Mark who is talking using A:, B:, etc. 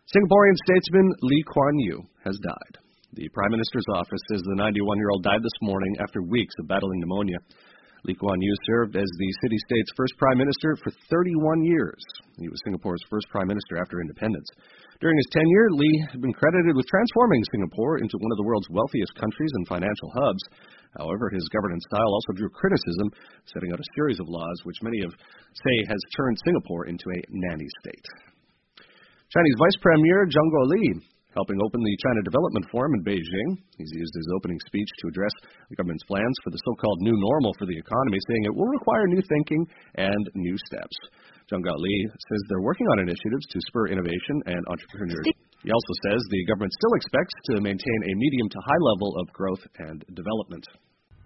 A: Singaporean statesman Lee Kuan Yew has died. The Prime Minister's office says the 91-year-old died this morning after weeks of battling pneumonia. Lee Kuan Yew served as the city-state's first Prime Minister for 31 years. He was Singapore's first Prime Minister after independence. During his tenure, Lee had been credited with transforming Singapore into one of the world's wealthiest countries and financial hubs. However, his governance style also drew criticism, setting out a series of laws which many say has turned Singapore into a nanny state. Chinese Vice Premier Zhang Guoli helping open the China Development Forum in Beijing. He's used his opening speech to address the government's plans for the so-called new normal for the economy, saying it will require new thinking and new steps. Zhang Guoli says they're working on initiatives to spur innovation and entrepreneurship. He also says the government still expects to maintain a medium to high level of growth and development.